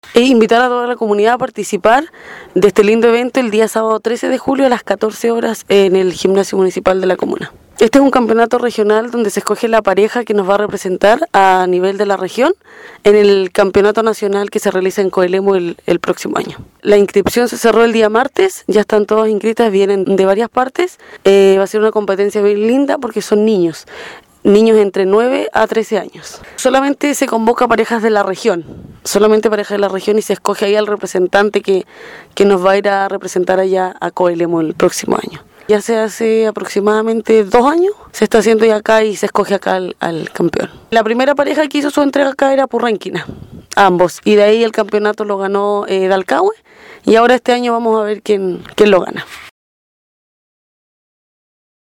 E invitar a toda la comunidad a participar de este lindo evento el día sábado 13 de julio a las 14 horas en el gimnasio municipal de la comuna. Este es un campeonato regional donde se escoge la pareja que nos va a representar a nivel de la región en el campeonato nacional que se realiza en Coelemu el próximo año. La inscripción se cerró el día martes, ya están todas inscritas, vienen de varias partes. Va a ser una competencia bien linda porque son niños entre 9 a 13 años. Solamente se convoca parejas de la región, y se escoge ahí al representante que nos va a ir a representar allá a Coelemu el próximo año. Ya se hace aproximadamente 2 años, se está haciendo ya acá y se escoge acá al campeón. La primera pareja que hizo su entrega acá era Purranquina, ambos, y de ahí el campeonato lo ganó Dalcahue, y ahora este año vamos a ver quién lo gana.